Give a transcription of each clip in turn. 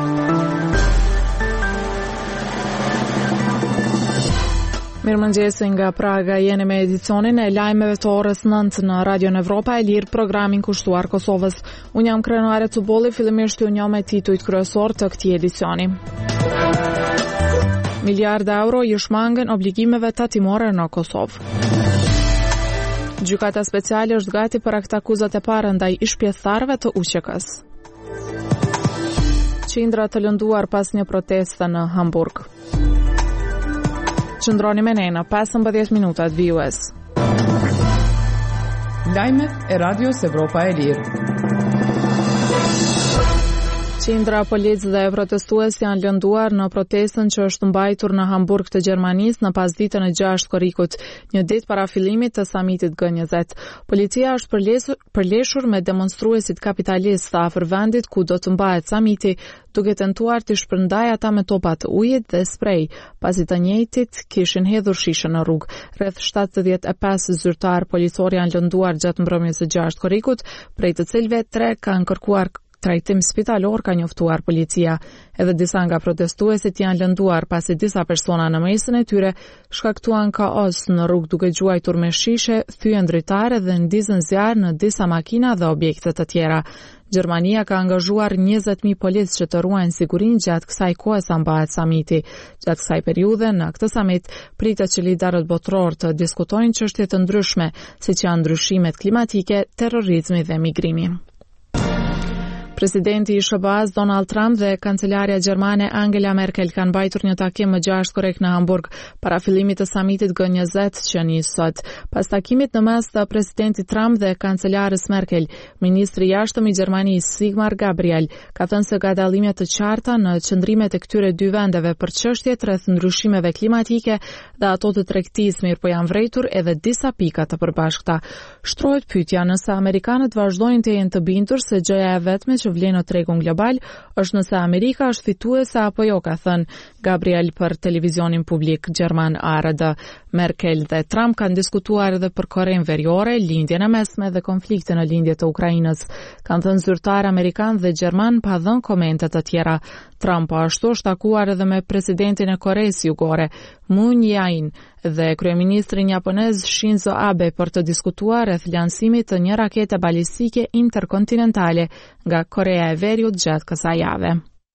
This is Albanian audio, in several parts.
Mirëmëngjes nga Praga, jeni me edicionin e lajmeve të orës 9 në Radio Evropa e Lirë, programin kushtuar Kosovës. Unë jam krenuare të bolli, fillimisht ju njome titujt kryesor të këtij edicioni. Miliarda euro i shmangën obligimeve tatimore në Kosovë. Gjykata speciale është gati për akuzat e parë ndaj ish-pjesëtarëve të UÇK-s. Qindra të lënduar pas një proteste në Hamburg. Qëndroni me ne në 15 minutat VUS. Lajmet e Radios Evropa e Lirë. Qindra policë dhe protestues janë lënduar në protestën që është mbajtur në Hamburg të Gjermanisë në pasditën e 6 korrikut, një ditë para fillimit të samitit G20. Policia është përleshur me demonstruesit kapitalistë të afër vendit ku do të mbahet samiti, duke tentuar të shpërndajë ata me topa të ujit dhe sprej, pasi të njëjtit kishin hedhur shishën në rrugë. Rreth 75 zyrtar policor janë lënduar gjatë mbrëmjes së 6 korrikut, prej të cilëve 3 kanë kërkuar trajtim spitalor, ka njoftuar policia. Edhe disa nga protestuesit janë lënduar pasi disa persona në mesën e tyre shkaktuan kaos në rrugë duke gjuajtur me shishe, thyen dritare dhe ndizën zjarr në disa makina dhe objekte të tjera. Gjermania ka angazhuar 20.000 policë që të ruajnë sigurinë gjatë kësaj kohe sa mbahet samiti. Gjatë kësaj periudhe, në këtë samit, pritet që liderët botror të diskutojnë çështje të ndryshme, siç janë ndryshimet klimatike, terrorizmi dhe migrimi. Presidenti i SBA Donald Trump dhe kancelarja gjermane Angela Merkel kanë mbajtur një takim më 6 korrekt në Hamburg para fillimit të samitit G20 që nis sot. Pas takimit në mes të presidentit Trump dhe kancelarës Merkel, ministri i jashtëm i Gjermanisë Sigmar Gabriel ka thënë se ka dallime të qarta në qëndrimet e këtyre dy vendeve për çështjet rreth ndryshimeve klimatike dhe ato të tregtisë, mirë po janë vrejtur edhe disa pika të përbashkëta. Shtrohet pyetja nëse amerikanët vazhdojnë të jenë të bindur se gjëja e vetme që vlen në tregun global është nëse Amerika është fituese apo jo, ka thënë Gabriel për televizionin publik gjerman ARD. Merkel dhe Trump kanë diskutuar edhe për Korenë Veriore, lindjen e mesme dhe konfliktin në lindje të Ukrainës. Kanë thënë zyrtar amerikan dhe gjerman pa dhënë komente të tjera. Trump ashtu është takuar edhe me presidentin e Koreas Jugore, Moon Jae-in, dhe kryeministrin japonez Shinzo Abe për të diskutuar rreth lansimit të një rakete balistike interkontinentale nga Korea e Veriut gjatë kësaj jave.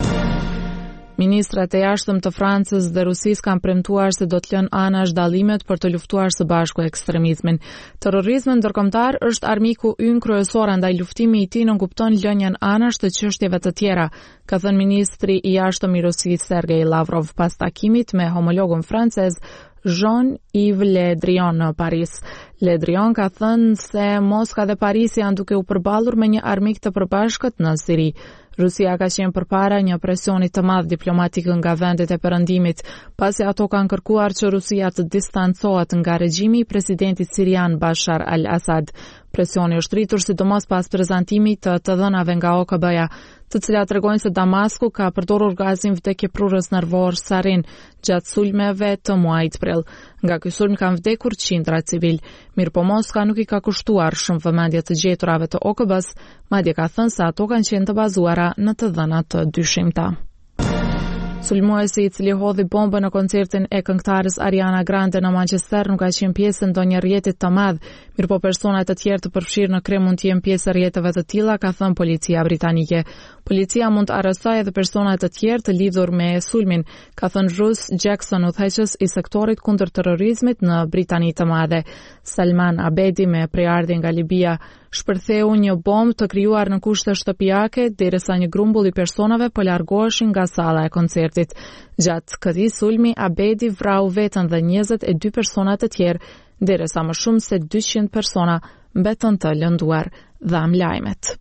Ministrat e jashtëm të Francës dhe Rusisë kanë premtuar se do të lënë anash dallimet për të luftuar së bashku ekstremizmin. Terrorizmi ndërkombëtar është armiku ynë kryesor, andaj luftimi i tij nënkupton lënien anash të çështjeve të tjera, ka thënë ministri i jashtëm i Rusisë Sergej Lavrov pas takimit me homologun francez Jean-Yves Le Drian në Paris. Le Drian ka thënë se Moska dhe Parisi janë duke u përballur me një armik të përbashkët në Siri. Rusia ka qenë përpara një presioni të madh diplomatik nga vendet e perëndimit, pasi ato kanë kërkuar që Rusia të distancohet nga regjimi i presidentit sirian Bashar al-Assad. Presioni është rritur sidomos pas prezantimit të dhënave nga OKB-ja, të cilat tregojnë se Damasku ka përdorur gazin vdekjeprurës nervor sarin gjatë sulmeve të muajit prill. Nga ky sulm kanë vdekur qindra civil. Mirëpo Moska nuk i ka kushtuar shumë vëmendje të gjeturave të OKB-s, madje ka thënë se ato kanë qenë të bazuara në të dhëna të dyshimta. Sulmuesi i cili hodhi bombën në koncertin e këngëtares Ariana Grande në Manchester nuk ka qenë pjesë ndonjë rrjeti të madh, mirëpo persona të tjerë të përfshirë në krem mund të jenë pjesë e rrjeteve të tilla, ka thënë policia britanike. Policia mund të arrestojë edhe persona të tjerë të lidhur me sulmin, ka thënë Bruce Jackson, udhëheqës i sektorit kundër terrorizmit në Britani të Madhe. Salman Abedi, me prejardhje nga Libia, shpërtheu një bombë të krijuar në kushte shtëpiake derisa një grumbull i personave po largoheshin nga salla e koncertit. Gjatë këtij sulmi, Abedi vrau veten dhe 22 persona të tjerë, derisa më shumë se 200 persona mbetën të lënduar. Dham lajmet.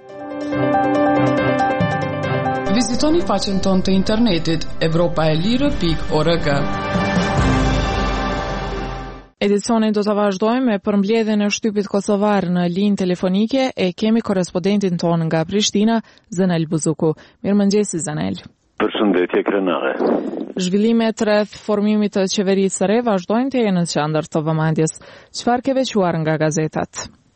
Vizitoni faqen tonë të internetit europaelire.org. Edicionin do të vazhdojmë me përmbledhjen e shtypit kosovar në linjë telefonike e kemi korrespondentin ton nga Prishtina, Zenel Buzuku. Mirëmëngjes Zenel. Përshëndetje krenare. Zhvillimet rreth formimit të qeverisë së re vazhdojnë të jenë në qendër të vëmendjes. Çfarë ke veçuar nga gazetat?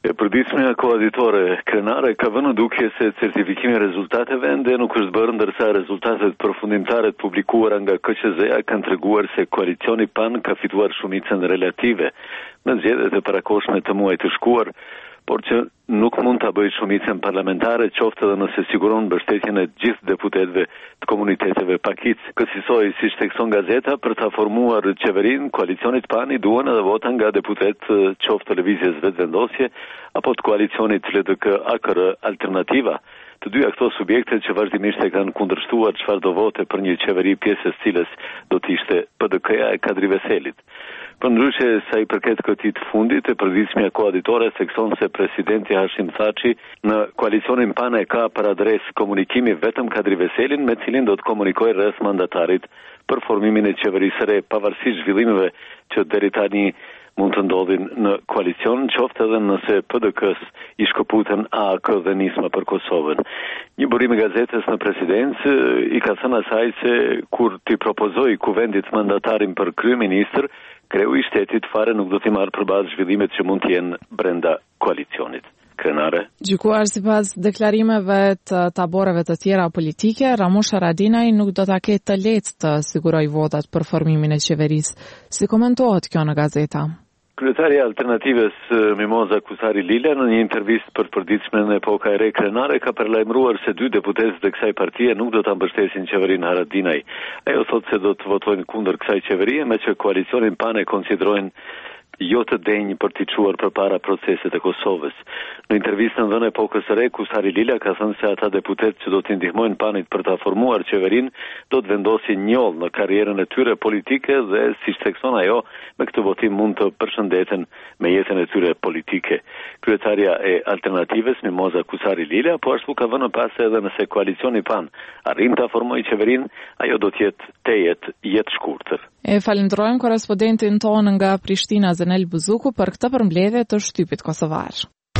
E përditshmja koaditore krenare ka vënë dukje se certifikimi I rezultateve ende nuk është bërë, ndërsa rezultatet përfundimtare të publikuara nga KQZ-ja kanë treguar se koalicioni PAN ka fituar shumicën relative në zgjedhjet e parakohshme të muajit të shkuar, por që nuk mund ta bëjë shumicën parlamentare, qoftë edhe nëse siguron mbështetjen e gjithë deputetëve të komuniteteve pakic. Kësaj, siç thekson gazeta, për ta formuar qeverinë, koalicionit PAN I duhen edhe vota nga deputetë qoftë lëvizjes vetëvendosje apo të koalicionit LDK-AKR Alternativa. Të dyja këto subjekte që vazhdimisht e kanë kundërshtuar çfarëdo vote për një qeveri pjesës cilës do të ishte PDK-ja e Kadri Veselit. Përndryshe sa I përket këtij të fundit, e përditshmja koaditore thekson se presidenti Hashim Thaçi në koalicionin PAN e ka për adresë komunikimi vetëm Kadri Veselin, me cilin do të komunikojë rreth mandatarit për formimin e qeverisë së re, pavarësisht zhvillimeve që deri tani mund të ndodhin në koalicion, qoftë edhe nëse PDK-s I shkëputën AK dhe nisma për Kosovën. Një burim I gazetës në presidencë I ka thënë asaj se kur t'i propozoi kuvendit mandatarin për kryeministër, kreu I shtetit fare nuk do t'i marrë përballë zhvillimet që mund të jenë brenda koalicionit. Krenare. Gjykuar sipas deklarimeve të taboreve të tjera politike, Ramush Haradinaj nuk do ta ketë të lehtë të sigurojë votat për formimin e qeverisë. Si komentohet kjo në gazeta? Kryetaria e Alternativës Mimoza Kusari Lila në një intervistë për përditshmen e Epoka e Re Krenare ka përlajmëruar se 2 deputetës të kësaj partie nuk do ta mbështesin qeverinë Haradinaj. Ajo thotë se do të votojnë kundër kësaj qeverie, me që koalicionin PAN e konsiderojnë jo të denjë për t'i çuar përpara proceset e Kosovës. Në intervistën dhënë Epokës së Re, Kusari Lila ka thënë se ata deputet që do t'i ndihmojnë PAN-it për ta formuar qeverinë do të vendosin njoll në karrierën e tyre politike dhe, siç thekson ajo, me këtë votim mund të përshëndeten me jetën e tyre politike. Kryetaria e Alternativës Mimoza Kusari Lila po ashtu ka vënë pas edhe nëse koalicioni PAN arrin ta formojë qeverinë, ajo do të jetë jetë shkurtër. E falenderojmë korrespondentin tonë nga Prishtina Zenel Buzuku për këtë përmbledhje të shtypit kosovar.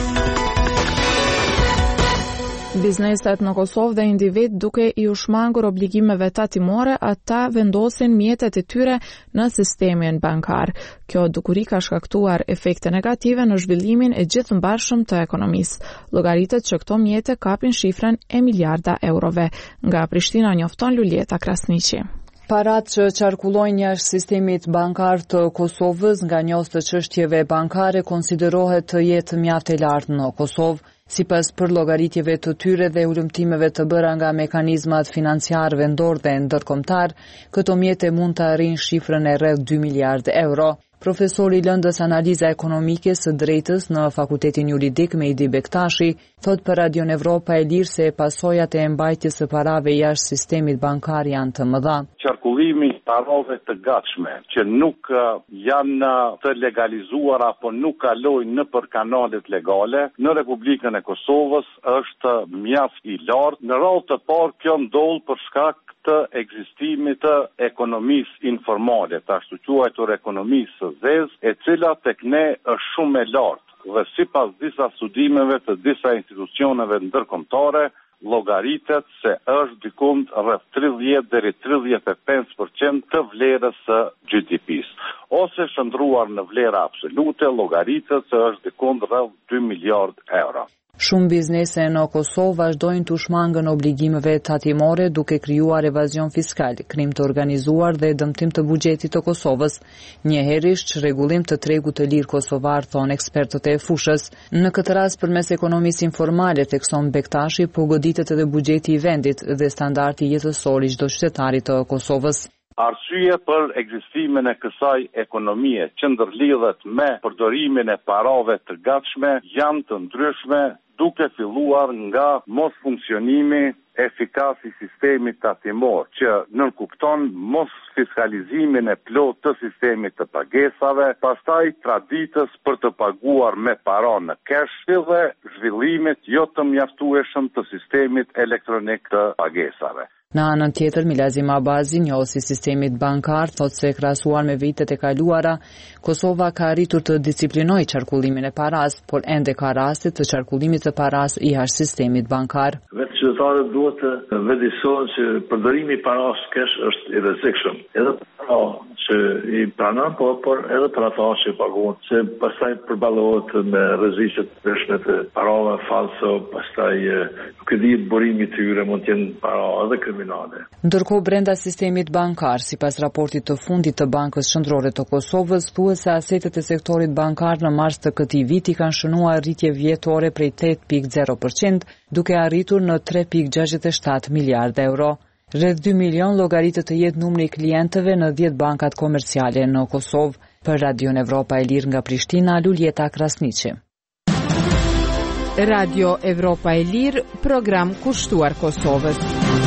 Bizneset në Kosovë dhe individ duke I ushmangur obligimeve tatimore, ata vendosin mjetet e tyre në sistemin bankar. Kjo dukuri ka shkaktuar efekte negative në zhvillimin e gjithëmbarshëm të ekonomisë. Llogaritet që këto mjete kapin shifrën e miliarda eurove. Nga Prishtina njofton Luljeta Krasniqi. Parat që qarkullojnë jashtë sistemit bankar të Kosovës nga njohës të çështjeve bankare konsiderohet të jetë mjaft e lartë në Kosovë. Sipas përllogaritjeve të tyre dhe ulëmtimeve të bëra nga mekanizmat financiar vendor dhe ndërkombëtar, këto mjete mund të arrijnë shifrën e rreth 2 miliardë euro. Profesori I lëndës analiza ekonomike së drejtës në Fakultetin Juridik Mejdi Bektashi thot për Radion Evropa e Lirë se pasojat e mbajtjes së parave jashtë sistemit bankar janë të mëdha. Qarkullimi I parave të gatshme që nuk janë të legalizuar apo nuk kalojnë nëpër kanalet legale në Republikën e Kosovës është mjaft I lartë. Në radhë të parë kjo ndodh për shkak të ekzistimit të ekonomisë informale, të ashtu quajtur ekonomisë së zezë, e cila tek ne është shumë e lartë dhe sipas disa studimeve të disa institucioneve ndërkombëtare, llogaritet se është dikund rreth 30 deri 35% të vlerës së GDP-s. Ose shndruar në vlera absolute, llogaritet se është dikund rreth 2 miliardë euro. Shumë biznese në Kosovë vazhdojnë të shmangën obligimeve tatimore duke krijuar evazion fiskal, krim të organizuar dhe dëmtim të buxhetit të Kosovës. Njëherësh rregullim të tregut të lirë kosovar, thonë ekspertët e fushës. Në këtë rast përmes ekonomisë informale, thekson Bektashi, po goditet edhe buxheti I vendit dhe standardi jetësor I çdo qytetari të Kosovës. Arsye për ekzistimin e kësaj ekonomie që ndërlidhet me përdorimin e parave të gatshme janë të ndryshme, duke filluar nga mos funksionimi efikas I sistemit tatimor, që nënkupton mos fiskalizimin e plot të sistemit të pagesave, pastaj traditës për të paguar me para në kesh dhe zhvillimit jo të mjaftueshëm të sistemit elektronik të pagesave. Në anën tjetër, Milazim Abazi, njohësi I sistemit bankar, thotë se krahasuar me vitet e kaluara, Kosova ka arritur të disiplinojë qarkullimin e paras, por ende ka raste të qarkullimit të paras I jashtë sistemit bankar. Vetë qytetarët duhet të vëdësohen që përdorimi i parash kesh është i rrezikshëm. Edhe para që i pranon, por edhe për ata që paguhen, se pastaj përballohet me rreziqet të ndryshme të parave falso, pastaj nuk e di burimi i tyre mund të jenë para edhe kriminale. Ndërkohë brenda sistemit bankar, sipas raportit të fundit të Bankës Qendrore të Kosovës, thuhet se asetet e sektorit bankar në mars të këtij viti kanë shënuar rritje vjetore prej 8.0%, duke arritur në 3.67 miliardë euro. Rreth 2 milion llogaritet të jetë numri i klientëve në 10 bankat komerciale në Kosovë. Për Radion Evropa e Lirë nga Prishtina, Luljeta Krasniqi. Radio Evropa e Lirë, program kushtuar Kosovës.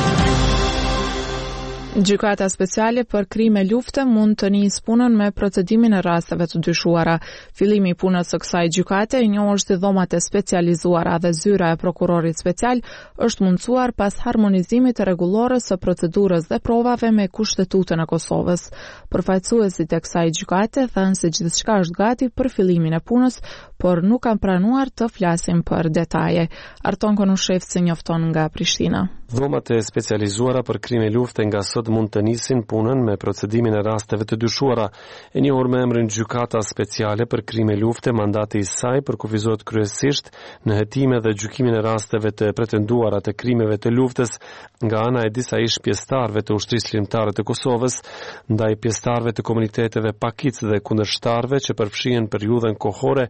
Gjykata speciale për krime lufte mund të nisë punën me procedimin e rasteve të dyshuara. Fillimi i punës së kësaj gjykate, i njohur si dhomat e specializuara dhe zyra e prokurorit special, është mundsuar pas harmonizimit të rregullores së procedurës dhe provave me Kushtetutën e Kosovës. Përfaqësuesit e kësaj gjykate thanë se gjithçka është gati për fillimin e punës, por nuk kanë pranuar të flasin për detaje. Arton Konushevci njofton nga Prishtina. Dhomat e specializuara për krime lufte nga sot mund të nisin punën me procedimin e rasteve të dyshuara. E njohur me emrin Gjykata Speciale për krime lufte, mandati i saj përkufizohet kryesisht në hetime dhe gjykimin e rasteve të pretenduara të krimeve të luftës nga ana e disa ish pjesëtarëve të ushtrisë ligjore të Kosovës, ndaj pjesëtarëve të komuniteteve pakic dhe kundërshtarëve që përfshihen periudhën kohore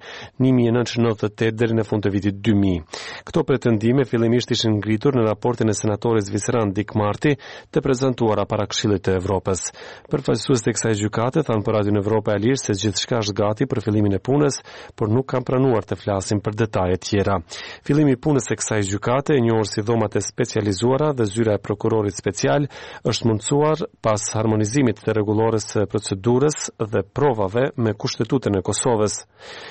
1998 deri në fund të vitit 2000. Këto pretendime fillimisht ishin ngritur në raportin e senatorit zviceran Dick Marty të prezantuara para Këshillit të Evropës. Përfaqësuesit e kësaj gjykate thanë për Radion Evropa e Lirë se gjithçka është gati për fillimin e punës, por nuk kanë pranuar të flasin për detaje tjera. Fillimi i punës së kësaj gjykate, e njohur si dhomat e specializuara dhe zyra e prokurorit special, është mundsuar pas harmonizimit të rregullores së procedurës dhe provave me Kushtetutën e Kosovës.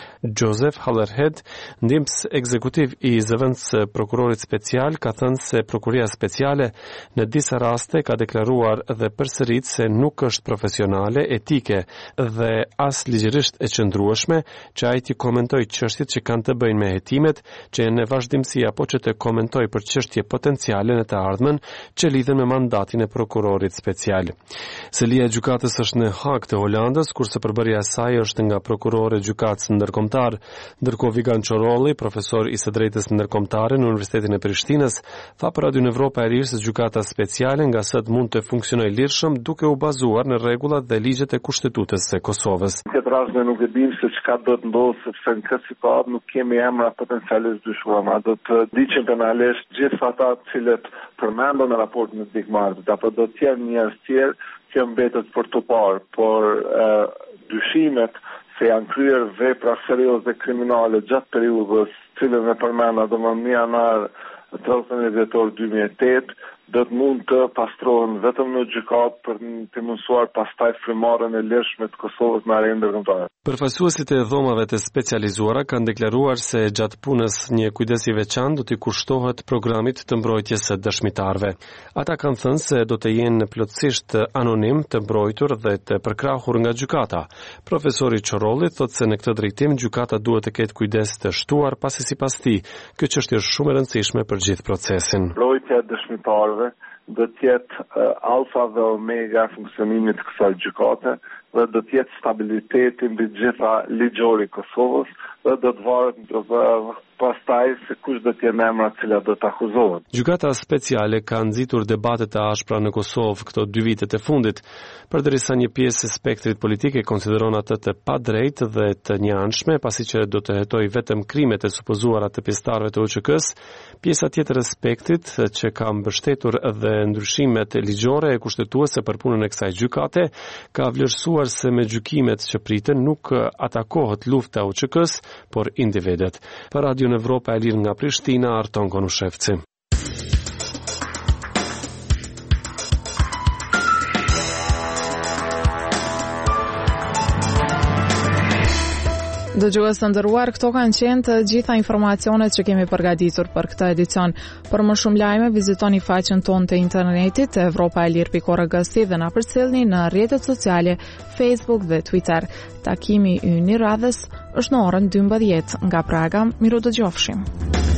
Joseph Hallerhead, ndihmës ekzekutiv i zëvendës prokurorit special, ka thënë se prokuria speciale në disa raste ka deklaruar dhe përsërit se nuk është profesionale, etike dhe as ligjërisht e qëndrueshme që ai të komentojë çështjet që kanë të bëjnë me hetimet që janë në vazhdimsi apo që të komentojë për çështje potenciale në të ardhmen që lidhen me mandatin e prokurorit special. Selia e gjykatës është në Hag të Holandës, kurse përbërja e saj është nga prokurori i gjykatës ndërkombëtar. Ndërkohë Vigan Çorolli, profesor i së drejtës ndërkombëtare në Universitetin e Prishtinës, tha për Radion Evropa e Lirë se gjykata speciale nga sot mund të funksionojë lirshëm duke u bazuar në rregullat dhe ligjet e Kushtetutës së Kosovës. Këtë rast ne nuk e dim se çka do të ndodhë, sepse në këtë situatë nuk kemi emra potencialisht dyshuara. Do të diqen penalisht gjithë ata të cilët përmendën në raportin e Dick Marty, apo do të jenë njerëz tjerë që mbetet për të parë, por dyshimet se janë kryer vepra serioze kriminale gjatë periudhës cilën e përmenda domethënë janar 30 dhjetor 2008, do të mund të pastrohen vetëm në gjykatë për të mundsuar pastaj frymëmarrjen e lirshme të Kosovës në arenë ndërkombëtare. Përfaqësuesit e dhomave të specializuara kanë deklaruar se gjatë punës një kujdes i veçantë do t'i kushtohet programit të mbrojtjes së dëshmitarëve. Ata kanë thënë se do të jenë plotësisht anonim, të mbrojtur dhe të përkrahur nga gjykata. Profesori Çorolli thotë se në këtë drejtim gjykata duhet të ketë kujdes të shtuar, pasi sipas tij kjo çështje është shumë e rëndësishme për gjithë procesin. Mbrojtja e dëshmitarëve do të jetë alfa dhe omega funksionimit të kësaj gjykate dhe do të jetë stabiliteti mbi gjitha ligjori i Kosovës dhe do të varet pastaj se kush do të jenë emrat të cilat do të akuzohen. Gjykata speciale ka nxitur debate të ashpra në Kosovë këto 2 vitet e fundit, përderisa një pjesë e spektrit politik e konsideron atë të padrejtë dhe të njanshme, pasi që do të hetojë vetëm krimet e supozuara të pjesëtarëve të UÇK-s. Pjesa tjetër e spektrit që ka mbështetur dhe ndryshimet ligjore e kushtetuese për punën e kësaj gjykate ka vlerësuar se me gjykimet që pritën nuk atakohet lufta e UÇK-s, por individet. Për Radion Evropa e Lirë nga Prishtina, Arton Konushevci. Dëgjues të nderuar, këto kanë qenë të gjitha informacionet që kemi përgatitur për këtë edicion. Për më shumë lajme, vizitoni faqen tonë të internetit europaelir.org dhe na përcjellni në rrjetet sociale Facebook dhe Twitter. Takimi ynë i radhës është në orën 12 nga Praga. Miru dëgjofshim.